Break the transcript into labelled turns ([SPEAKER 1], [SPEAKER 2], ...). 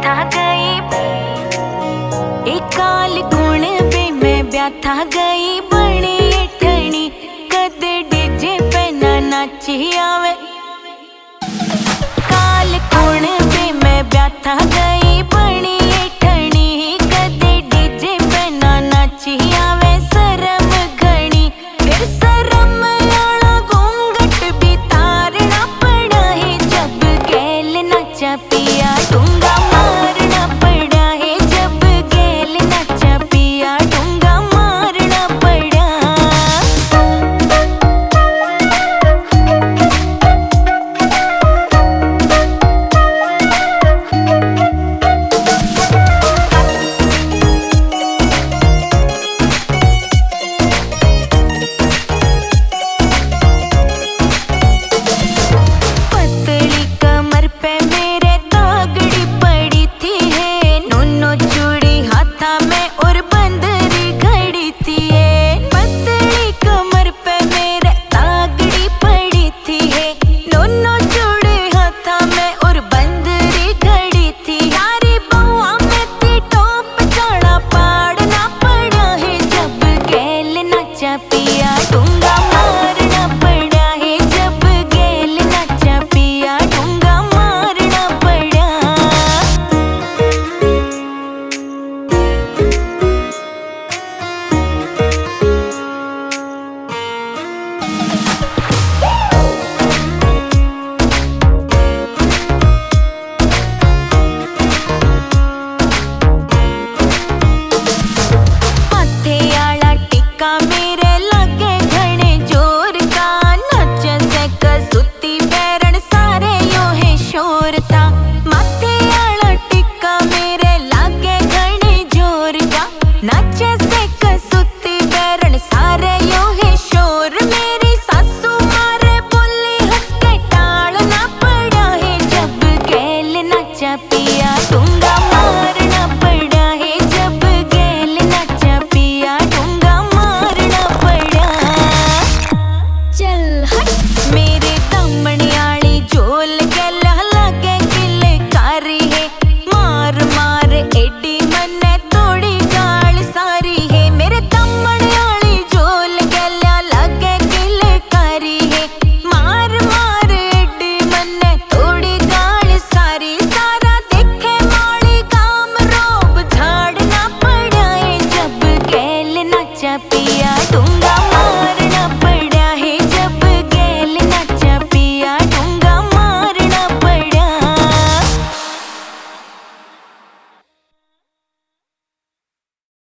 [SPEAKER 1] ब्याथा गई, एक काल गुण बे मैं ब्याथा गई बनी ठणी कदे डीजे पे ना नाची आवे। काल गुण बे मैं ब्याथा गई बनी ठणी कदे डीजे पे ना नाची आवे। शरम घणी फिर शरम आला घूंघट भी तारना पड़ा है जब गैल नाचा पिया डूंगा मारना पड़ा है जब गैल नाचा पिया डूंगा मारना पड़ा। पतली कमर पे मेरे दागड़ी पड़ी थी है, नोनो चूड़ी हाथा में और बंदरी घड़ी थी है। पतली कमर पे मेरे दागड़ी पड़ी थी है, नोनो चूड़ी हाथा में और बंदरी घड़ी थी। यारी बउआ में थी टोप चढ़ा पाड़ना पड़ा है जब गैल नाचा पिया डूंगा मारना पड़ा है जब गैल नाचा पिया डूंगा मारना पड़ा। माथे आला टिक्का मेरे लगे घणे जोर का, नच से कसुती पैरण सारे यो है शोर था।